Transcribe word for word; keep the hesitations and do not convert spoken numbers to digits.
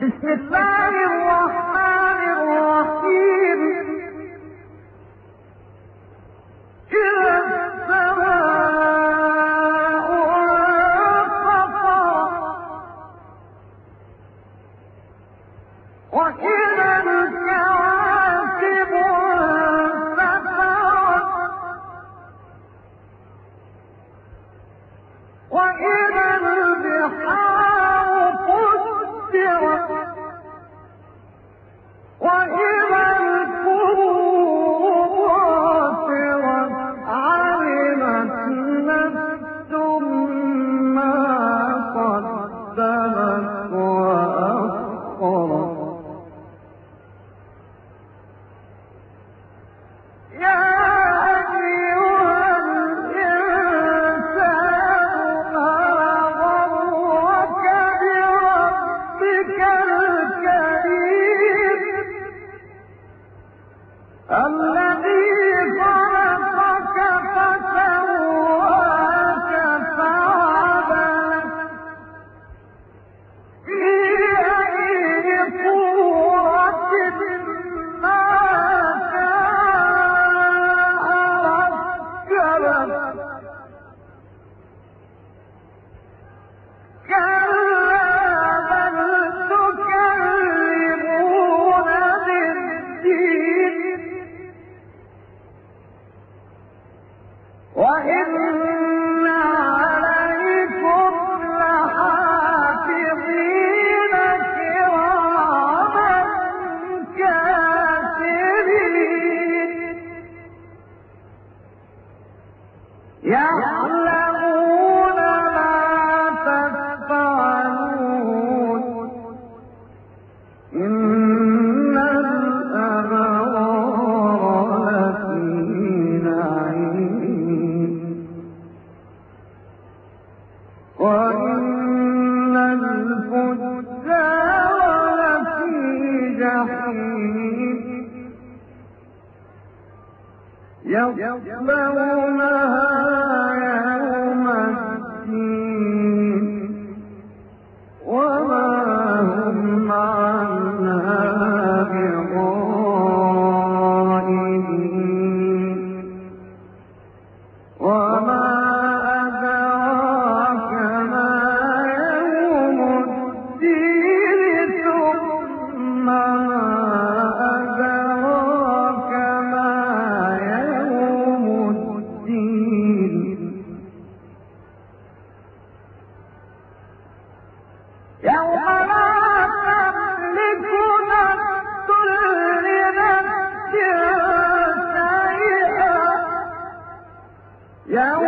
بسم الله الرحمن الرحيم. إذا السماء انفطرت وإذا الكواكب انتثرت وإذا البحار فجرت وإذا القبور بعثرت علمت نفس ما قدمت وأخرت. يا أيها الإنسان ما غرك بربك الكريم الذي خلقك فسواك فعدلك في أي صورة ما شاء ركبك. كلا بل تكذبون بالدين وإن عليكم لحافظين كراما كاتبين يعلمون ما تفعلون. إن الأبرار لفي نعيم وإن الفجار لفي جحيم يصلونها يوم الدين وما هم عنها بغائبين. وما أدراك ما يوم الدين ثم ما أدراك ما يوم الدين. يوم لا تملك نفس لنفس شيئا يوم